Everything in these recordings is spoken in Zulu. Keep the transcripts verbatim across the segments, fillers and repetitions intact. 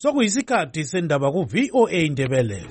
Sokuyisikhathi sendaba ku V O A Indebele.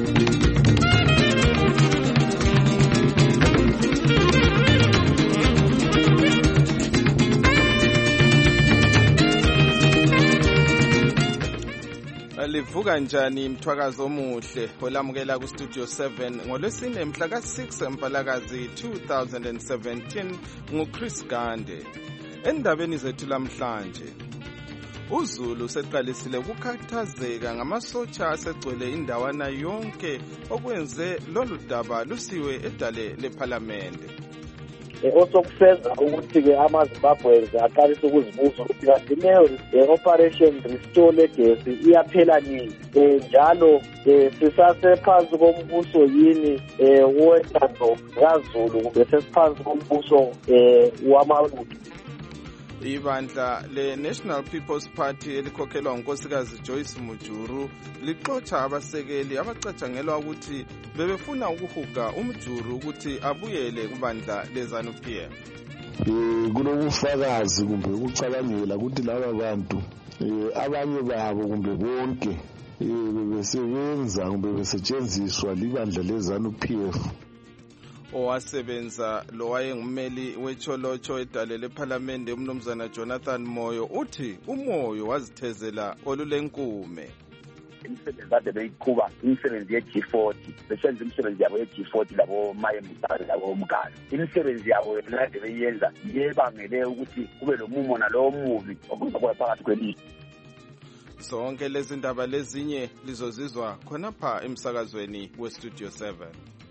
Livuka njani mthwakazo omuhle olamukela ku Studio seven ngolwesine mhla ka six Mpalakazi two thousand seventeen nguChris Gande. Endabeni zethu lamhlanje, uZulu seqalisile ukukhathazeka ngamasotsha asegcwele indawana yonke okwenze lolu daba lusiwe edale leParliament. Osokusenza ukuthi-ke amaZimbabweans aqalise ukuzibuza ukuthi kanti leyo operation Restore Legacy iyaphela nini, njalo sisasephansi kombuso yini wentando kaZulu kumbe sesiphansi kombuso wamaLuthu. Ibandla le-National People's Party elikhokhelwa ngunkosikazi Joyce Mujuru lixotsha abasekeli abacatshangelwa ukuthi bebefuna ukuhuga uMjuru ukuthi abuyele kubandla le-ZANU-P F. Eh kunobufakazi kumbe ukucabangela ukuthi laba bantu abanye babo kumbe bonke besebenza kumbe besetshenziswa libandla le-ZANU-P F. Owasebenza lo wayengumeli wecholocho edale leParliament umnumzana Jonathan Moyo uthi uMoyo wazithezela olulenkume. Imisebenzi kade beyiqhuba imisebenzi ye-G forty besenza imisebenzi yabo ye-G forty labo Maye Mutale labo Mkalo. Imisebenzi yabo kade beyenza yebangele ukuthi kube lomumo nalowo muvi okuzokuba phakathi kwelizwe. Sonke lezi ndaba lezinye lizozizwa khonapha emsakazweni we-Studio seven.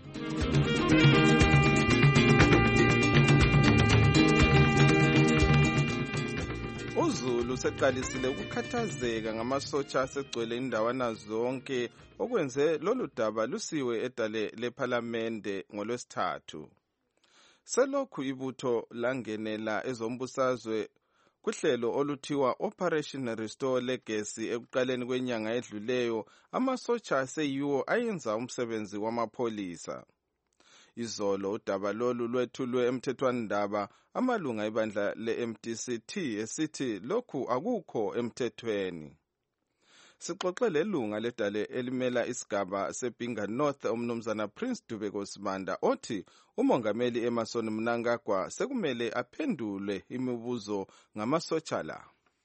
uZulu seqalisile ukukhathazeka ngamasotsha asegcwele indawana zonke okwenze lolu daba lusiwe edale leParliament ngolwesithathu. Selokhu ibutho langenela ezombusazwe kuhlelo oluthiwa Operation Restore Legacy ekuqaleni kwenyanga edluleyo, amasotsha aseyiwo ayenza umsebenzi wamapholisa. Izolo udaba lolu lwethulwe emthethwandaba amalunga ibandla le-M D C T esithi lokhu akukho emthethweni. Sixoxe lelunga ledale elimela isigaba seBinga North umnumzana Prince Dubeko Sibanda othi umongameli Emmerson Mnangagwa sekumele aphendule imibuzo ngamasotsha la.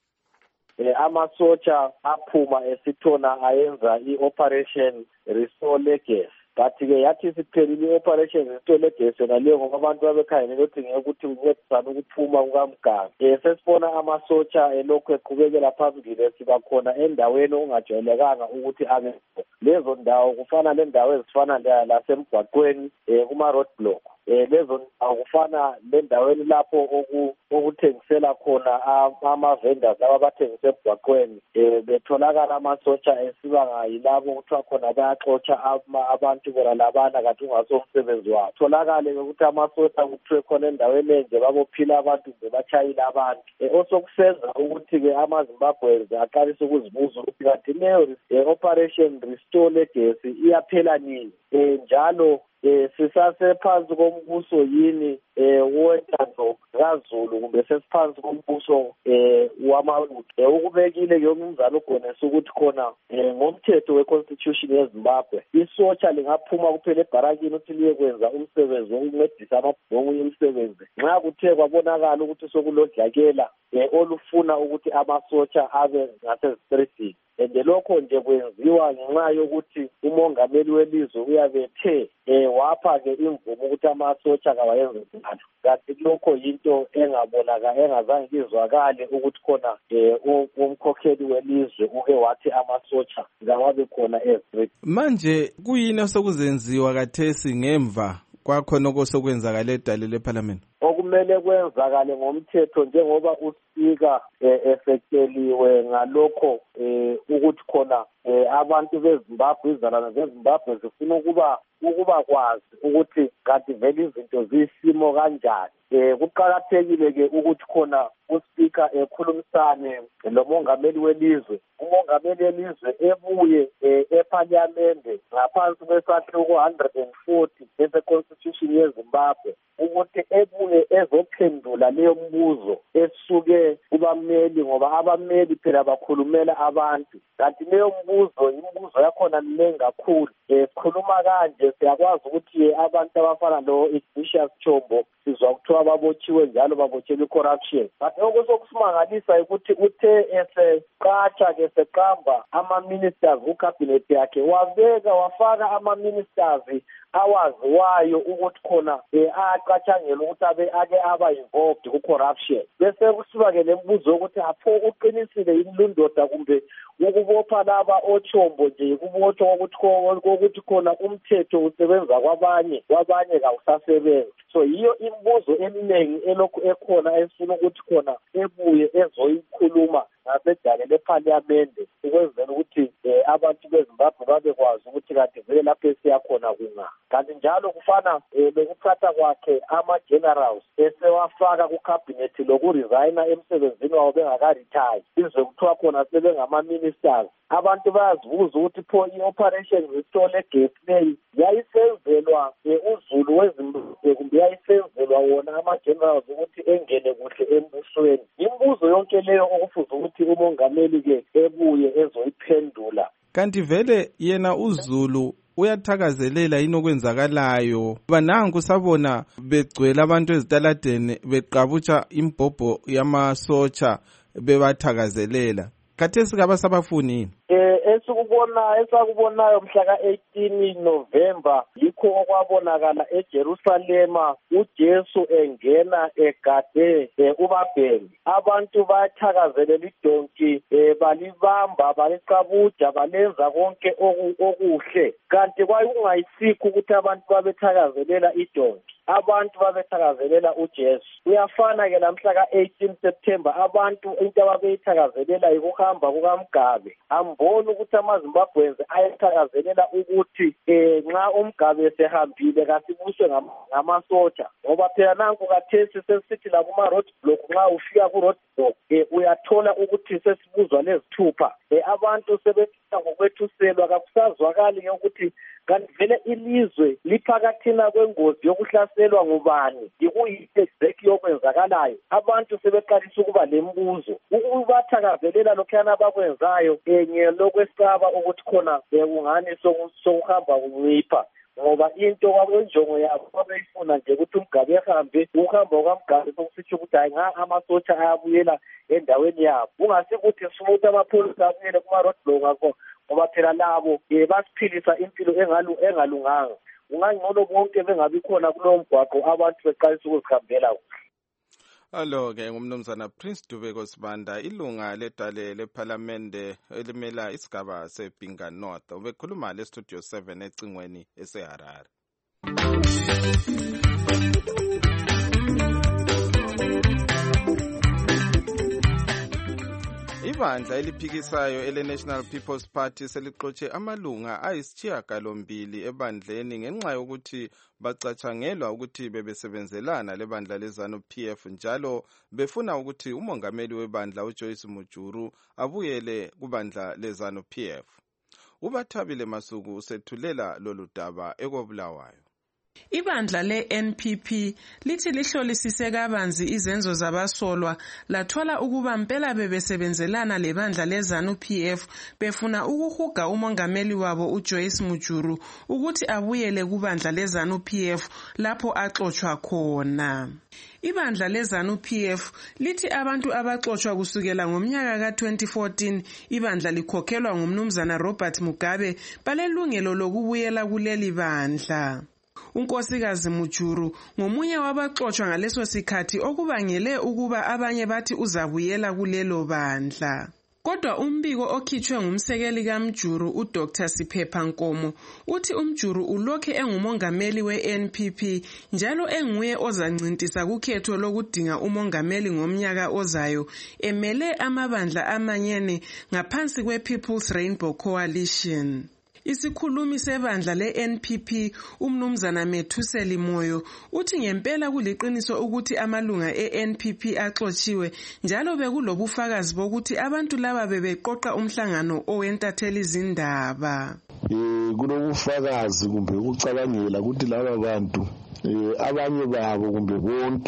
Amasotsha aphuma esithona ayenza i-Operation Restore Legacy. Kathi-ke yathi siphelile i-Operation Restore Legacy naleyo ngoba abantu babekhangele ukuthi ngeke ukuthi kuncedisana ukuphuma kukaMganga. Um sesibona amasotsha elokhu eqhubekela phambili siba khona endaweni ongajwayelekanga ukuthi abe lezo ndawo kufana lendawo ezifana lasemgwaqweni um kuma-road block. Eh lezo akufana lendaweni lapho okuthengisela khona ama-vendors laba bathengisa ebhwaqweni eh betholakala amasotsha esibanga yilabo kuthiwa khona bayaxotsha abantu bona labana kanti ungasomsebenzi wabo. Tholakale ukuthi amasotsha kuthiwe khona endaweni enje babophila abantu bebachayila abantu. Osokusenza ukuthi-ke amaZimbabweans aqalise ukuzibuza ukuthi kanti leyo operation Restore Legacy iyaphela nini, eh njalo Eh sisasephansi kombuso yini eh wentando kaZulu kumbe sesiphansi kombuso eh wamaLuthu. Ukubekile ke umnzalo uGonesa ukuthi khona ngomthetho weConstitution yeZimbabwe isotsha lingaphuma kuphela ebharakini ukuthi liyekwenza umsebenzi wokuncedisa amabhongo umsebenzi nxa kuthe kwabonakala ukuthi sokulodlakela olufuna ukuthi amasotsha abe ngasezistreetini. Ende lokho nje kwenziwa ngenxa yokuthi umongameli welizwe uyabethe eh wapha-ke imvumo ukuthi amasotsha kawayenze njalo. Kanti lokho yinto engabonakala engazange izwakale ukuthi khona um umkhokheli welizwe uke wathi amasotsha ngawabe khona ezistreet. Manje kuyini osokuzenziwa kathesi ngemva kwakhona okusokwenzakala edale leParliament? Okumele kwenzakale ngomthetho njengoba uSpeaker efekeliwe ngalokho ukuthi khona abantu beZimbabwe izalana zeZimbabwe zifuna ukuba ukuba kwazi ukuthi kanti vele izinto zisimo kanjani. Eh kuqhakathekile ke ukuthi khona uSpeaker ekhulumisane lomongameli welizwe, umongameli welizwe ebuye eParliament ngaphansi kwesahluko one hundred forty ese-Constitution yeZimbabwe ukuthi ebuye ezophendula leyo mbuzo esuke kubameli ngoba abameli phela bakhulumela abantu. Kanti leyo mbuzo imibuzo yakhona minengi kakhulu. Eh sikhuluma kanje siyakwazi ukuthi abantu abafana lo Ignatius Chombo sizwa kuthiwa babotshiwe njalo babotshelwe corruption. But okusokusimangalisa ukuthi uthe eseqatsha ke seqamba ama-ministers ku-cabinet yakhe wabeka wafaka ama-ministers awaziwayo ukuthi khona aqatshangela ukuthi abe ake aba involved ku-corruption. Bese kusiba-ke lembuzo yokuthi apho uqinisile yini lundoda kumbe ukubopha laba oChombo nje kubotshwa ukuthi khona umthetho usebenza kwabanye kwabanye kawusasebenzi. So yiyo imibuzo eminingi elokhu ekhona esifuna ukuthi khona ebuye ezoyikhuluma ngasedale lephalamende ukwenzela ukuthi abantu beZimbabwe babekwazi ukuthi kanti vele lapho esiyakhona kunga. Kanti njalo kufana bekuthatha kwakhe ama-generals esewafaka ku-cabinet lokuresigna emsebenzini wabo bengakaretire izwe kuthiwa khona sebengama-ministers. Abantu bayazibuza ukuthi pho i-operation restore legacy leyi yayisenzelwa uZulu weZimbabwe kumbe yayisenzelwa wona ama-generals ukuthi engene kuhle embusweni. Imibuzo yonke leyo okufuze ukuthi umongameli-ke ebuye ezoyiphendula. Kanti vele yena uZulu uyathakazelela yini okwenzakalayo? Banangu sabona begcwele abantu ezitaladeni beqabutsha imbhobho yamasotsha bebathakazelela. Khathesi kabasabafuni eh esikubona esakubonayo mhla ka-eighteen November yikho okwabonakala eJerusalema uJesu engena egade ubabhemi. Abantu bathakazelela idonki balibamba balicabuja balenza konke okuhle. Kanti kwayikungayisikho ukuthi abantu babethakazelela idonki. Abantu babethakazelela uJesu. Uyafana ke namhla ka-eighteen September abantu into ababeyithakazelela ukuhamba kukaMgabe. Ambona ukuthi amaZimbabwenzi ayethakazelela ukuthi eh nxa uMgabe sehambile kasibuswe ngamasotsha. Ngoba phela nanku kathesi sesithi la kuma road block nxa ufika ku road block eh uyathola ukuthi sesibuzwa lezithupha. Eh abantu sebethatha ngokwethuselwa kakusazwakali ke ukuthi kanti vele ilizwe liphakathina kwengozi yokuhlaselwa ngubani yikuyiphi exactly yokwenzakalayo. Abantu sebeqalisa ukuba lembuzo ukubathakazelela lokhuyana abakwenzayo enye lokwesaba ukuthi khona ungani sokuhamba kuncipha ngoba into kwakwenjongo yabo babeyifuna nje ukuthi uMgabe ehambe ukuhamba kwaMgabe sokusitsho ukuthi hayi nga amasotsha ayabuyela endaweni yabo. Ungasikuthi sifuna ukuthi amapholisa abuyele kuma road block ngakho ngoba phela labo basiphilisa impilo engalunganga. Ungangcono bonke bengabi khona kulowo mgwaqo abantu beqalisa ukuzihambela kuhle. Alo-ke ngumnumzana Prince Dubeko Sibanda, ilunga ledale lephalamende elimela isigaba seBinga North. Ubekhuluma lestudio seven ecingweni eseHarare. Ibandla eliphikisayo ele-National People's Party selixotshe amalunga ayisishiyagalombili ebandleni ngenxa yokuthi bacatshangelwa ukuthi bebesebenzelana lebandla leZANU-P F njalo befuna ukuthi umongameli webandla uJoyce Mujuru abuyele kubandla leZANU-P F. uBathabile Masuku usethulela lolu daba ekobulawayo. Ibandla le-N P P lithi lihlolisise kabanzi izenzo zabasolwa lathola ukuba mpela bebesebenzelana lebandla leZANU-P F befuna ukuhuga umongameli wabo uJoyce Mujuru ukuthi abuyele kubandla leZANU-P F lapho axotshwa khona. Ibandla leZANU-P F lithi abantu abaxotshwa kusukela ngomnyaka ka twenty fourteen ibandla likhokhelwa ngumnumzana Robert Mugabe balelungelo lokubuyela kuleli bandla. unkosikazi Mujuru ngomunye wabaxotshwa ngaleso sikhathi okubangele ukuba abanye bathi uzabuyela kulelo bandla. Kodwa umbiko okhitshwe ngumsekeli kaMjuru uDoctor Siphepha Nkomo uthi uMjuru ulokhe engumongameli we-N P P njalo enguye ozancintisa kukhetho lokudinga umongameli ngomnyaka ozayo emele amabandla amanyene ngaphansi kwe-People's Rainbow Coalition. Isikhulumi sebandla le-N P P umnumzana Methuseli Moyo uthi ngempela kuliqiniso ukuthi amalunga e-N P P axotshiwe njalo bekulobufakazi bokuthi abantu laba bebeqoqa umhlangano owentatheli izindaba. Eh kulobufakazi kumbe ukucabangela ukuthi laba bantu eh abanye babo kumbe bonke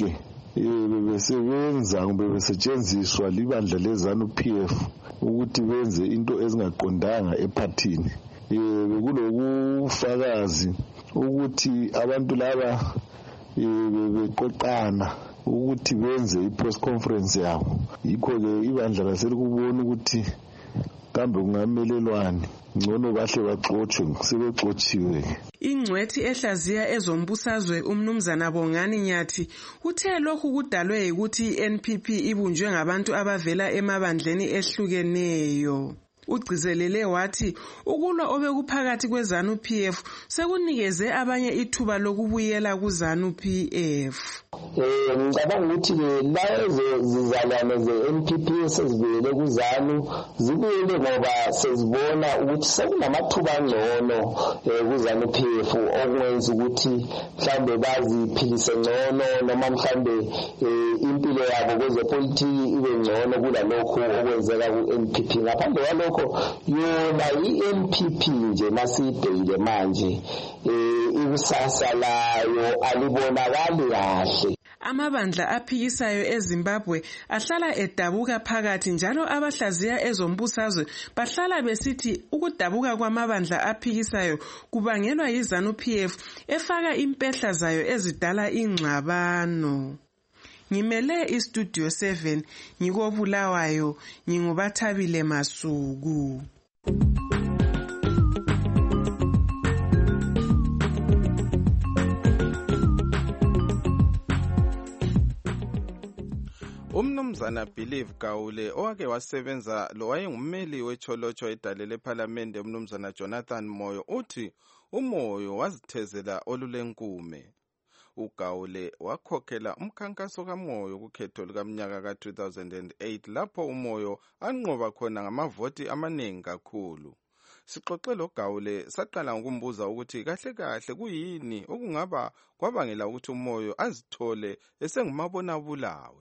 besebenza kumbe besetshenziswa libandla leZANU-P F ukuthi benze into ezingaqondanga ephathini. Bekulokufakazi ukuthi abantu laba beqoqana ukuthi benze i-press conference yabo. Yikho-ke ibandla laselikubona ukuthi kambe kungamelelwani ngcono bahle baxotshwe sebexotshiwe. Ingcwethi ehlaziya ezombusazwe umnumzana Bongani Nyathi uthe lokhu kudalwe ukuthi i-N P P ibunjwe ngabantu abavela emabandleni ehlukeneyo. Ugcizelele wathi ukulwa obekuphakathi kweZANU-P F sekunikeze abanye ithuba lokubuyela kuZANU-P F. Eh ngicabanga ukuthi lazo zizalwane ze-N P P esezibuyele kuZANU zibuyele ngoba sezibona ukuthi sekunamathuba angcono kuZANU-P F okwenza ukuthi mhlambe baziphilise ngcono noma mhlambe impilo yabo kwezepolitiki ibe ngcono kulalokho okwenzeka ku-N P P. Ngaphandle kwalokho yona i-N P P nje masiyibhekile manje ikusasa layo alibonakali kahle. Amabandla aphikisayo eZimbabwe ahlala edabuka phakathi njalo abahlaziya ezombusazwe bahlala besithi ukudabuka kwamabandla aphikisayo kubangelwa yiZANU-P F efaka impehla zayo ezidala ingxabano. Ngimele iStudio seven ngikobulawayo ngingubathabile Masuku. Umnumzana Believe Gaule owake wasebenza lo wayengummeli wecholocho edale leParliament umnumzana Jonathan Moyo uthi uMoyo wazithezela olulenkume. uGaule wakhokhela umkhankaso kaMoyo kukhetho likamnyaka ka two thousand eight lapho uMoyo anqoba khona ngamavoti amaningi kakhulu. Sixoxe lo Gaule saqala ngokumbuza ukuthi kahle kahle kuyini okungaba kwabangela ukuthi uMoyo azithole esengumabona bulawe.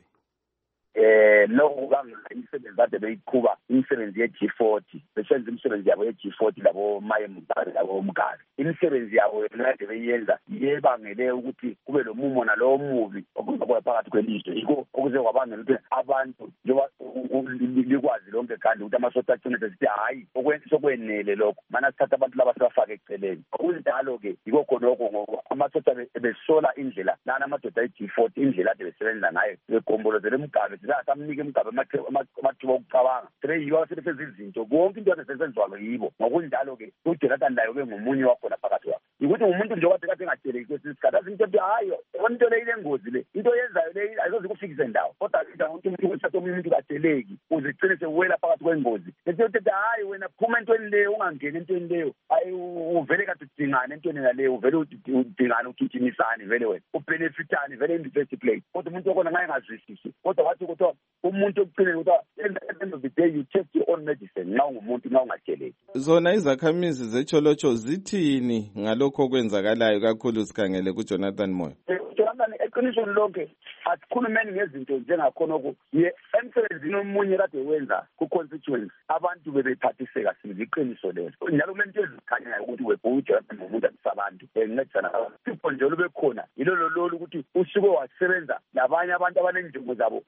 Eh lokhu kangaka imisebenzi ade beyiqhuba imisebenzi ye G forty besenza imisebenzi yabo ye G forty labo maye mutari labo umgari imisebenzi yabo ade beyenza yebangele ukuthi kube lo mumo nalo mubi okungaba phakathi kwelizwe yiko okuze kwabangela ukuthi abantu njengoba likwazi lonke kandi ukuthi amasosha agcine sithi hayi okwenza sokwenele lokho mana sithatha abantu laba sebafaka eceleni okunjalo ke yiko khona lokho amasosha besola indlela lana amadoda ye G forty indlela ade besebenza ngayo bekombolozela umgari samnike umgaba amathuba okucabanga tre yiwa sebese izinto konke into esesenziwa yibo ngokunjalo ke uJonathan layo ke ngomunye wakho lapha phakathi wakho ukuthi umuntu nje okade kade engatsheleki kwesikhathi asinto ethi hayo into le ilengozi le into yenzayo le ayizoze kufikise ndawo kodwa into umuntu wesathu umuntu katsheleki uzigcine sewela phakathi kwengozi into ethi hayi wena phuma entweni le ungangeni entweni leyo ayi uvele kade udingana entweni ngale uvele udingana ukichimisani vele wena ubenefitani vele in the first place kodwa umuntu okona ngaye ngazwisisi kodwa wathi ukuthi umuntu okuqine ukuthi at the end of the day you take your own medicine nawo ngumuntu nawo ungatsheleki. Zona izakhamizi zecholocho zithini ngalokho okwenzakalayo kakhulu sikhangele kuJonathan Moyo? Jonathan eqinisweni lonke asikhulumeni ngezinto njengakhona oku ye emsebenzini omunye kade wenza ku constituency abantu bebephathiseka siziqiniso leso njalo kumento ezikhanyayo ukuthi weBuJonathan umuntu asabantu encedisana abantu nje lube khona yilo lolo ukuthi usuke wasebenza labanye abantu abanenjongo zabo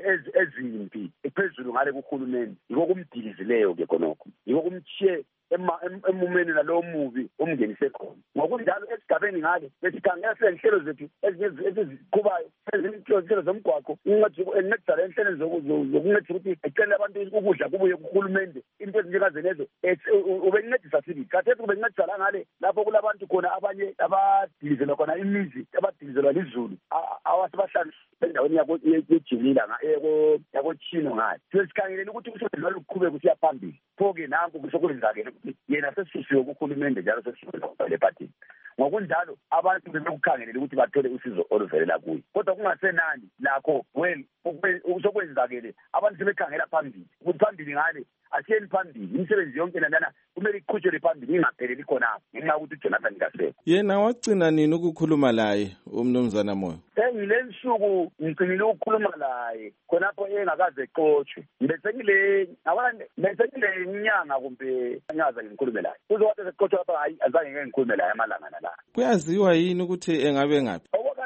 ezimpi ephezulu ngale kuhulumeni yiko kumdilizileyo ke khonokho yiko kumchiye emumeni nalo mubi omngenise khona ngokunjalo esigabeni ngale besikhangela senhlelo zethu eziziqubayo ezinhlelo zomgwaqo incedisa le nhlelo zokuncedisa ukuthi ecela abantu ukudla kubuye kuhulumende into ezinjekazenezo ubencedisa sibi kathesi ubencedisa la ngale lapho kulabantu khona abanye abadilizelwa khona imizi abadilizelwa lizulu awasibahlanu endaweni yejilila yakochino ngayo sesikhangele ukuthi usebenzi luqhubeke kusiya phambili pho-ke nanku kusokulenzakele ukuthi yena sesisusiwe kuhulumende njalo sesisusiwe lephathini ngokunjalo abantu bebekukhangelele ukuthi bathole usizo oluvelela kuye kodwa kungasenani lakho well usokwenzakele abantu sebekhangela phambili ukuthi phambili ngale asiyeni phambili imisebenzi yonke lana kumele iqhutshwe phambili ingapheleli khonapho ngenxa ukuthi uJonathan kasekho. Yena wagcina nini ukukhuluma laye umnumzana Moyo? Engile nsuku ngicingile ukukhuluma laye khonapho engakaze exotshwe besengile abantu besengile inyanga kumbe nyaza ngikhulume laye kuze wathi exotshwa lapha hayi azange ngeke ngikhulume laye amalanga nala. Kuyaziwa yini ukuthi engabe ngaphi?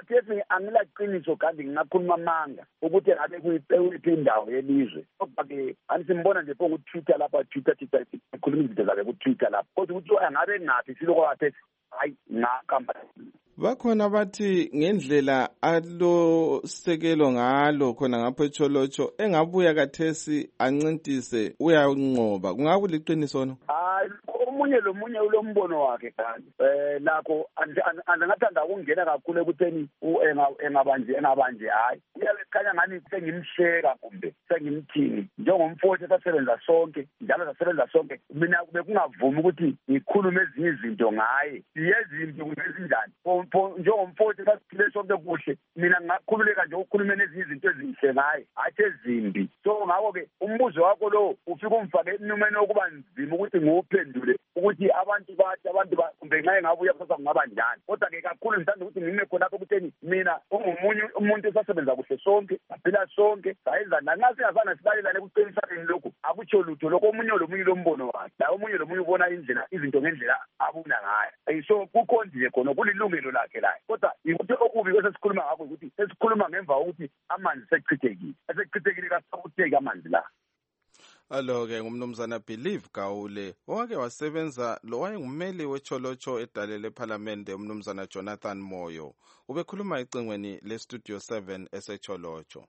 khathesi angilaqiniso kanti ngingakhuluma amanga ukuthi ngabe kuyiphi indawo yelizwe kodwa-ke anisimbona nje pho ku-Twitter lapha Twitter Twitter ikhuluma izinto zabe ku-Twitter lapha kodwa ukuthi angabe ngaphi siloko kathesi hayi ngakamba. Bakhona bathi ngendlela alosekelo ngalo khona ngapho eCholotsho engabuya kathesi ancintise uyanqoba kungabe liqiniso no? Hayi omunye lomunye ulombono wakhe kanti eh lakho angathanda ukungena kakhulu ekutheni engabanje engabanje hayi uyabekhanya ngani sengimhleka kumbe sengimthini njengomfowethu sasebenza sonke njalo sasebenza sonke mina bekungavumi ukuthi ngikhulume ezinye izinto ngaye yezimbi kunezinjani njengomfowethu sasiphile sonke kuhle mina ngingakhululeka nje ukukhuluma ezinye izinto ezinhle ngaye athi ezimbi. So ngakho-ke umbuzo wakho lo ufika umfake enumeni okuba nzima ukuthi ngiwuphendule ukuthi abantu bathi abantu kumbe nxa engabuya kusa kungaba njani kodwa-ke kakhulu ngithanda ukuthi ngime khonapho ukutheni mina ungomunye umuntu esasebenza kuhle sonke saphila sonke sayenza nanxa singazange sibalelane ekuqinisaneni lokhu akutsho lutho lokho omunye lomunye lombono wakhe la omunye lomunye ubona indlela izinto ngendlela abona ngayo. So kukho nje khona kulilungelo lakhe layo kodwa ukuthi okubi kwesesikhuluma ngakho ukuthi sesikhuluma ngemva kokuthi amanzi sechithekile esechithekile kasakuteki amanzi la. Alo-ke ngumnumzana Believe Gawule owake wasebenza lo wayengumeli weCholotsho edalele eParliament umnumzana Jonathan Moyo ubekhuluma ecingweni leStudio seven eseCholotsho.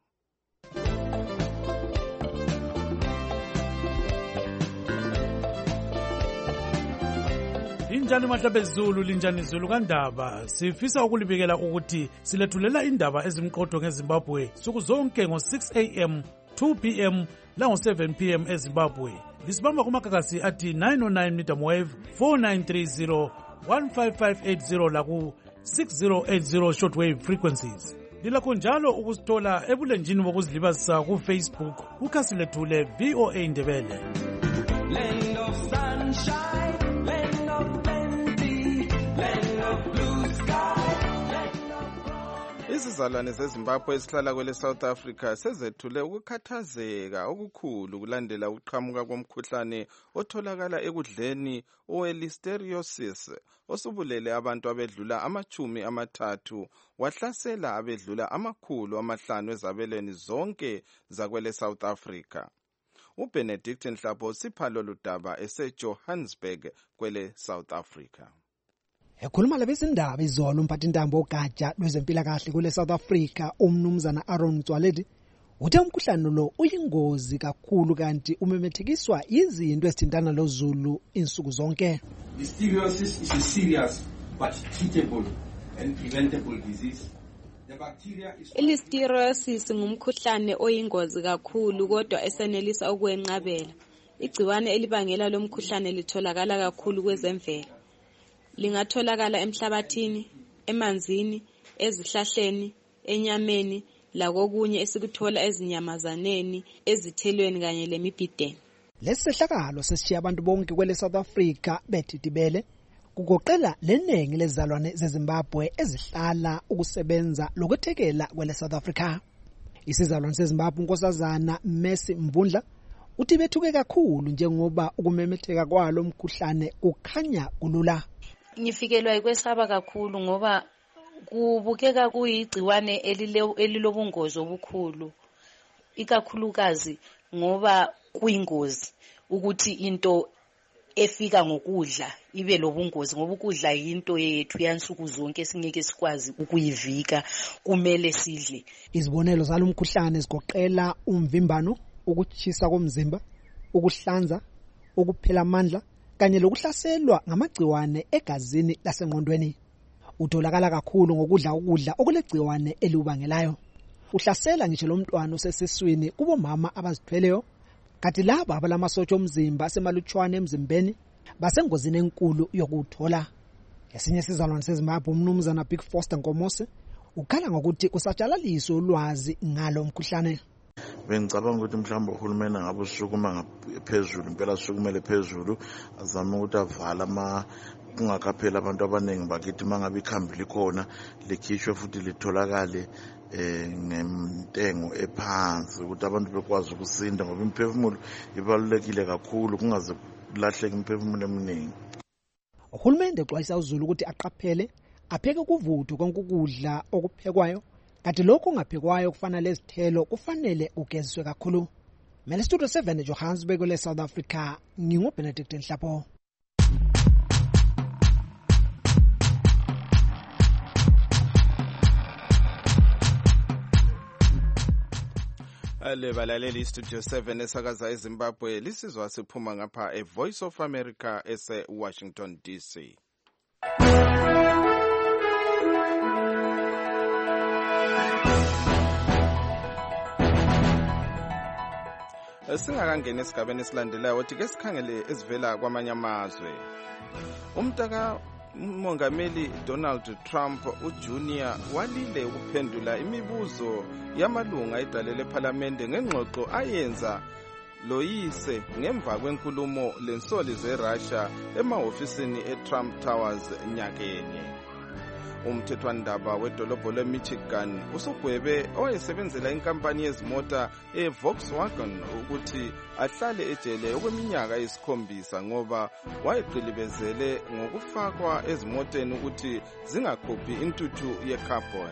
Linjani mahlabe Zulu linjani Zulu kaNdaba sifisa ukulibikela ukuthi silethulela indaba ezimqotho ngeZimbabwe suku zonke ngo six a m two p m lango seven p m eZimbabwe. Lisibamba kumakakasi ati nine oh nine medium wave four nine three zero one five five eight zero laku six zero eight zero shortwave frequencies. Lilakho njalo ukusithola ebulenjini bokuzilibazisa ku Facebook ukhasi lethu le V O A Ndebele. Land of sunshine, land of plenty, land of blue sky. Izizalwane zeZimbabwe esihlala kwele South Africa sezethule ukukhathazeka okukhulu kulandela ukuqhamuka komkhuhlane otholakala ekudleni owe-listeriosis osubulele abantu abedlula amachumi amathathu wahlasela abedlula amakhulu amahlanu ezabelweni zonke zakwele South Africa. uBenedict Nhlapho sipha lolu daba eseJohannesburg kwele South Africa. Ekhuluma labezindaba izolo umphathintambo ogatsha lwezempilakahle kule South Africa umnumzana Aaron Mtswaledi uthe umkhuhlane lo uyingozi kakhulu kanti umemethekiswa izinto ezithintana loZulu insuku zonke. Listeriosis is a serious but treatable and preventable disease. Listeriosis ngumkhuhlane oyingozi kakhulu kodwa esenelisa ukwenqabela. Igciwane elibangela lo mkhuhlane litholakala kakhulu kwezemvelo. Lingatholakala emhlabathini, emanzini, ezihlahleni, enyameni, lakokunye esikuthola ezinyamazaneni, ezithelweni kanye lemibhideni. Lesihlakalo sesishiya abantu bonke kwele South Africa bethidibele kugoqela lenengi lezalwane zeZimbabwe ezihlala ukusebenza lokuthekela kwele South Africa. Isizalwane seZimbabwe unkosazana Messi Mvundla uthi bethuke kakhulu njengoba ukumemetheka kwalo mkhuhlane kukhanya kulula. Ngifikelwa ikwesaba kakhulu ngoba kubukeka kuyigciwane elilobungozi obukhulu ikakhulukazi ngoba kuyingozi ukuthi into efika ngokudla ibe lobungozi ngoba ukudla yinto yethu yansuku zonke singeke sikwazi ukuyivika kumele sidle. Izibonelo zalomkhuhlane zigoqela umvimbano, ukuchisa komzimba, ukuhlanza, ukuphela amandla kanye lokuhlaselwa ngamagciwane egazini lasengqondweni. Utholakala kakhulu ngokudla ukudla okulegciwane eliubangelayo. Uhlasela ngisho lomntwana osesiswini kubo mama abazithweleyo. Kanti laba abalamasotsha omzimba asemalutshwane emzimbeni basengozini enkulu yokuthola. Esinye sizalwane seZimbabwe umnumzana Big Foster Ngomose ukhala ngokuthi kusatshalaliswe ulwazi ngalo mkhuhlane. Bengicabanga ukuthi mhlawumbe uhulumeni ngabe usukuma phezulu impela sukumele phezulu azama ukuthi avala ama kungakaphela abantu abaningi bakithi mangabe ikhambi likhona likhishwe futhi litholakale eh ngentengo ephansi ukuthi abantu bekwazi ukusinda ngoba imphefumulo ibalulekile kakhulu kungaze kulahleke imphefumulo eminingi. Uhulumende uxwayisa uZulu ukuthi aqaphele apheke kuvuthwe konke ukudla okuphekwayo, kanti lokho kungaphekwayo kufana lezithelo kufanele ugeziswe kakhulu. Mele Studio seven Johannesburg le South Africa, nginguBenedict Nhlapo. Ale balaleli Studio seven esakaza eZimbabwe lisizwa siphuma ngapha e Voice of America ese Washington D C. Singakangena esigabeni esilandelayo wathi ke sikhangele ezivela kwamanye amazwe. Umtaka uMongameli Donald Trump uJunior walile ukuphendula imibuzo yamalunga edalele eParliament ngengxoxo ayenza loyise ngemva kwenkulumo lensoli zeRussia emahofisini eTrump Towers nyakenye. Umthethwandaba wedolobho leMichigan usugwebe owayesebenzela inkampani yezimota eVolkswagen ukuthi ahlale ejele okweminyaka eyisikhombisa ngoba wayeqilibezele ngokufakwa ezimoteni ukuthi zingakhuphi intuthu yecarbon.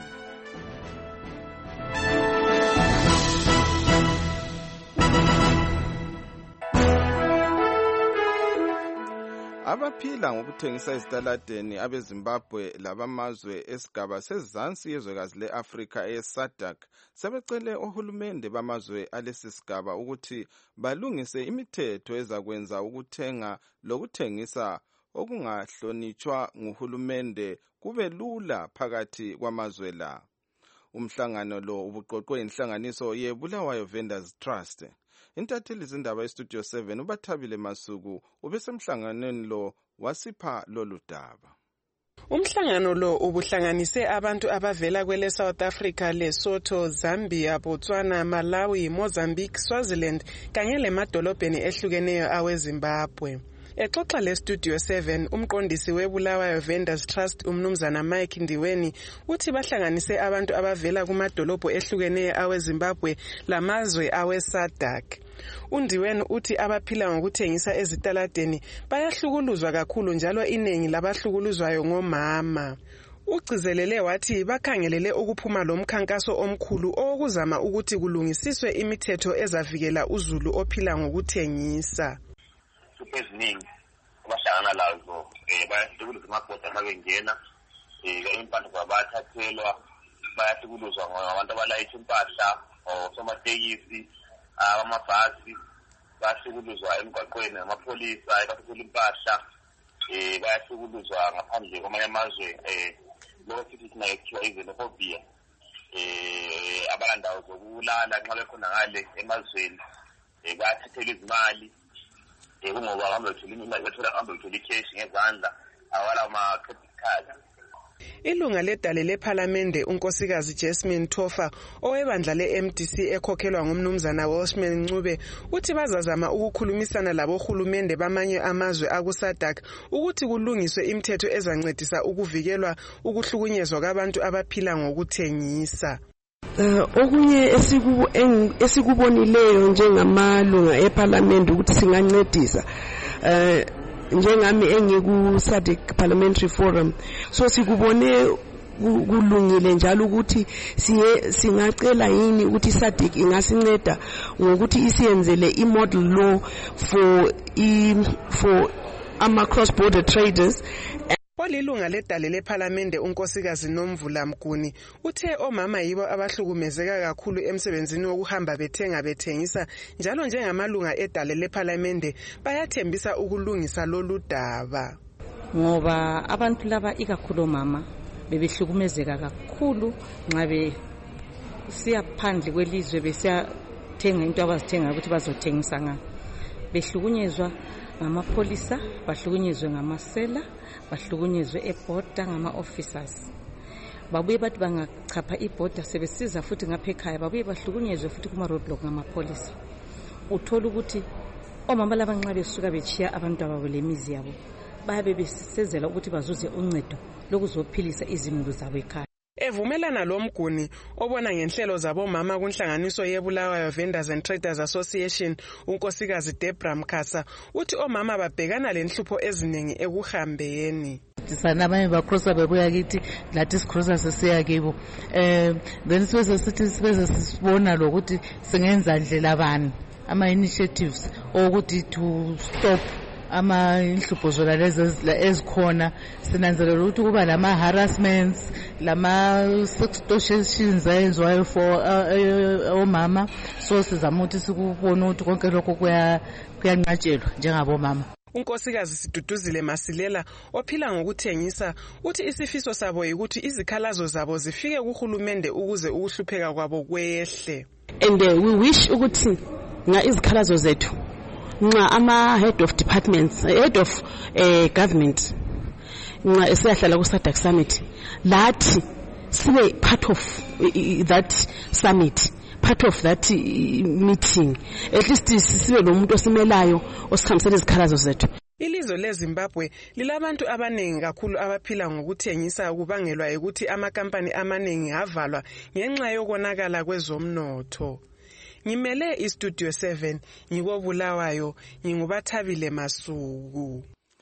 Abaphila ngokuthengisa ezitaladeni abeZimbabwe labamazwe esigaba sezansi yezwekazi leAfrika eSADC sebecele ohulumende bamazwe alesi sigaba ukuthi balungise imithetho ezakwenza ukuthenga lokuthengisa okungahlonitshwa nguhulumende kube lula phakathi kwamazwe la. Umhlangano lo ubuqoqwe inhlanganiso yeBulawayo Vendors Trust. Intatheli izindaba eStudio seven uBathabile Masuku ubesemhlanganweni lo wasipha lolu daba. Umhlangano lo ubuhlanganise abantu abavela kwele South Africa, Lesotho, Zambia, Botswana, Malawi, Mozambique, Swaziland kanye lemadolobheni ehlukeneyo aweZimbabwe. Exoxa le Studio seven umqondisi weBulawayo Vendors Trust umnumzana Mike Ndiweni uthi bahlanganise abantu abavela kumadolobho ehlukeneyo aweZimbabwe lamazwe aweSADC. Undiweni uthi abaphila ngokuthengisa ezitaladeni bayahlukuluzwa kakhulu njalo iningi labahlukuluzwayo ngomama. Ugcizelele wathi bakhangelele ukuphuma lomkhankaso omkhulu okuzama ukuthi kulungisiswe imithetho ezavikela uzulu ophila ngokuthengisa. Eziningi abahlangana lazo eh bayahlukuluzwa amabhoda mabengena eh impahla zabathathelwa bayahlukuluzwa ngabantu abalayitha impahla osomatekisi abamabhasi bayahlukuluzwa emgwaqweni ngamapolisa abathwala impahla eh bayahlukuluzwa ngaphandle kwamanye amazwe eh lokho sithi sina ekuthiwa xenophobia eh abalandawo zokulala nxa bekhona ngale emazweni eh bayathathela izimali ngoba hamba uthulini bathola hamba uthuli cash ngezandla awala ma credit card. Ilunga ledale leParliament unkosikazi Jasmine Tofa owebandla leM D C ekhokhelwa ngumnumzana Welshman Ncube uthi bazazama ukukhulumisana labohulumende bamanye amazwe akuSADC ukuthi kulungiswe imithetho ezancedisa ukuvikelwa ukuhlukunyezwa kwabantu abaphila ngokuthengisa. Uh, okunye esikubu esikubonileyo njengamalunga eParliament ukuthi singancedisa uh, njengami engiku SADC Parliamentary Forum so sikubone kulungile njalo ukuthi siye singacela yini ukuthi SADC ingasinceda ngokuthi isiyenzele i-model law for i for ama cross border traders. Olilunga ledale leParliament unkosikazi Nomvula Mguni uthe omama yibo abahlukumezeka kakhulu emsebenzini wokuhamba bethenga bethengisa njalo njengamalunga edale leParliament bayathembisa ukulungisa lolu daba ngoba abantu laba ikakhulu mama bebehlukumezeka kakhulu nxa be siya phandle kwelizwe besiyathenga into abazithenga ukuthi bazothengisa ngayo behlukunyezwa ngamapolisa bahlukunyezwe ngamasela bahlukunyezwe eborder ngama-officers babuye bathi bangachapha iborder sebesiza futhi ngapha ekhaya babuye bahlukunyezwe futhi kuma-roadblock ngamapolisa. Uthola ukuthi omama laba nxa besuka bechiya abantu ababo lemizi yabo bayabe besezela ukuthi bazuze uncedo lokuzophilisa izimulu zabo ekhaya. Evumelana lo Mguni obona ngenhlelo zabomama kunhlanganiso yeBulawayo Vendors and Traders Association unkosikazi Debra Mkhasa uthi omama babhekana lenhlupho eziningi ekuhambeni. siyancedisana abanye bacrossa bebuya kithi lathi sicrossa sesiya kibo um then sibe sithi sibe sisibona lokuthi singenza ndlela bani ama-initiatives okuthi to stop ama-inhlupho zona lezi ezikhona. Sinanzelela ukuthi kuba lama-harassments lama-sextortions ayenziwayo for omama, so sizama ukuthi sikubone ukuthi konke lokho kuyanqatshelwa njengabomama. unkosikazi Siduduzile Masilela ophila ngokuthengisa uthi isifiso sabo ukuthi izikhalazo zabo zifike kuhulumende ukuze ukuhlupheka kwabo kwehle. And uh, we wish ukuthi nga izikhalazo zethu nxa ama head of departments, head of uh, government nxa esiyahlala ku SADC summit lathi sibe part of uh, that summit, part of that uh, meeting, at least sibe lo muntu osimelayo osikhamisela izikhalazo zethu. Ilizwe leZimbabwe lilabantu abanengi kakhulu abaphila ngokuthengisa kubangelwa ukuthi amakampani amaningi avalwa ngenxa yokonakala kwezomnotho. Ngimele iStudio seven ngikobulawayo ngingubathabile Masuku.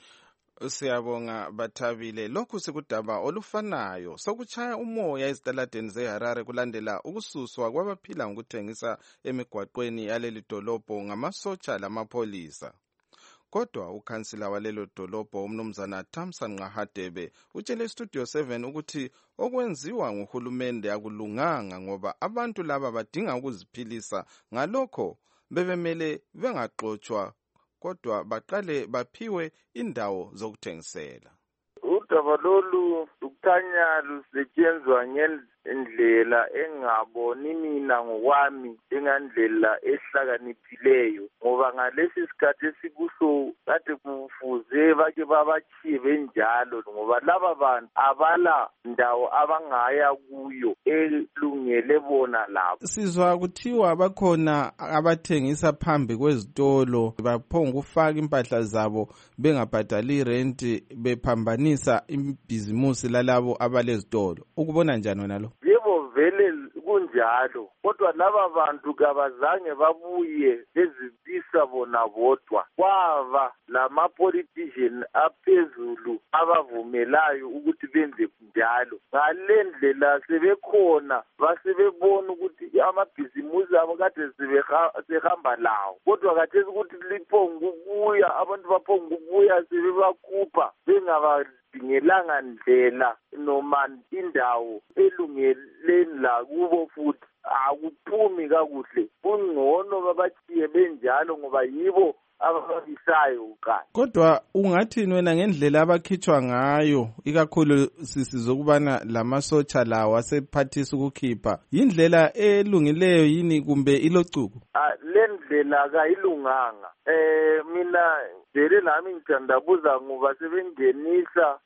Siyabonga Bathabile. Lokhu sikudaba olufanayo sokuchaya umoya ezitaladeni zeHarare kulandela ukususwa kwabaphila ngokuthengisa emigwaqweni yaleli dolobho ngamasotsha lamapolisa. Kodwa ukhansila walelo dolobho umnumzana Thamsanqa Nqahadebe utshele iStudio seven ukuthi okwenziwa nguhulumende akulunganga ngoba abantu laba badinga ukuziphilisa, ngalokho bebemele bengaxotshwa kodwa baqale baphiwe indawo zokuthengisela. Udaba lolu lukhanya lusetshenzwa ngendlela engaboni mina ngokwami engandlela ehlakaniphileyo, ngoba ngalesi sikhathi esikuso kade kufuze bake babachiye benjalo ngoba laba bantu abala ndawo abangaya kuyo elungele bona lapho. Sizwa kuthiwa bakhona abathengisa phambi kwezitolo baphonga ukufaka impahla zabo bengabhadali rent bephambanisa ibhizimusi lalabo abalezitolo. Ukubona njani wena lo? Yebo vele kunjalo, kodwa laba bantu kabazange babuye bezibisa bona bodwa. Kwava lama-politician aphezulu abavumelayo ukuthi benze njalo. Ngale ndlela sebekhona basebebona ukuthi amabhizimusi abo kade sebehamba lawo, kodwa khathesi ukuthi liphonga ukubuya, abantu baphonga ukubuya sebebakhupha bengaba dingelanga ndlela noma indawo elungeleni la kubo futhi akuphumi kakuhle. Kungcono babachiye benjalo ngoba yibo ababisayo ukani. Kodwa ungathini wena ngendlela abakhitshwa ngayo, ikakhulu sisizokubana lamasotsha lawo asephathisa ukukhipha, indlela elungileyo yini kumbe ilocuku? Ah, le ndlela kayilunganga. Eh mina vele nami ngithandabuza ngoba sebengenisa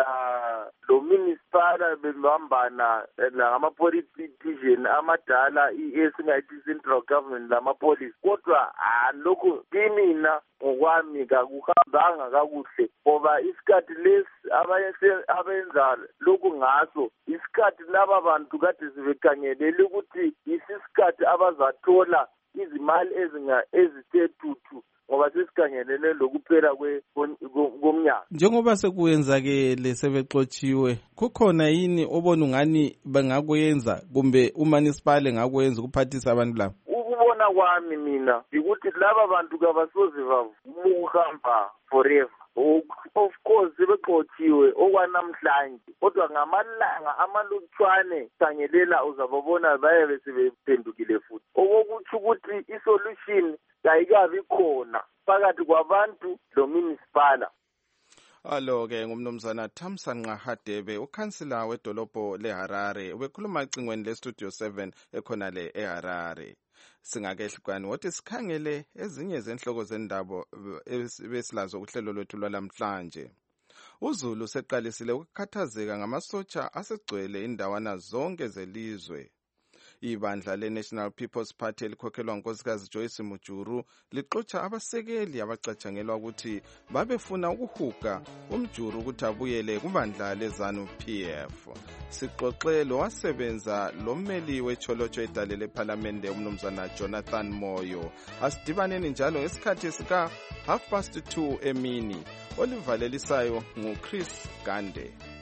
lo municipal bembambana lama-politician amadala esingathi central government lama-police, kodwa lokhu kimina ngokwami kakuhambanga kakuhle ngoba isikhathi lesi abenza lokhu ngaso isikhathi laba bantu kade sibekhangelele ukuthi isisikhathi abazathola izimali ezinga ezithethuthu ngoba sesikhangelele lokuphela komnyaka. Njengoba sekuyenzakele sebexotshiwe, kukhona yini obona ungani bangakwenza kumbe umanisipale ngakwenza ukuphathisa abantu laba? Ukubona kwami mina ukuthi laba bantu kabasoze bavuka forever. Of course sebexotshiwe okwanamhlanje, kodwa ngamalanga amalutshwane khangelela uzababona bayabe sebephendukile futhi. Okokuthi ukuthi isolution kayikabi khona phakathi kwabantu lo municipal. Alo ke ngumnumzana Thamsanqa Nqahadebe ukhansila wedolobho leHarare ubekhuluma ecingweni leStudio seven ekhona le eHarare. Singakehlukani wothi sikhangele ezinye zenhloko zendaba besilazo kuhlelo lwethu lwalamhlanje. uZulu seqalisile ukukhathazeka ngamasotsha asegcwele indawana zonke zelizwe. Ibandla le-National People's Party elikhokhelwa ngunkosikazi Joyce Mujuru lixotsha abasekeli abacatshangelwa ukuthi babefuna ukuhuga uMjuru ukuthi abuyele kubandla leZANU P F. Sixoxe lo wasebenza lommeli wecholotsho edale lephalamende umnumzana Jonathan Moyo. Asidibaneni njalo ngesikhathi sika half past two emini olivalelisayo nguChris Gande.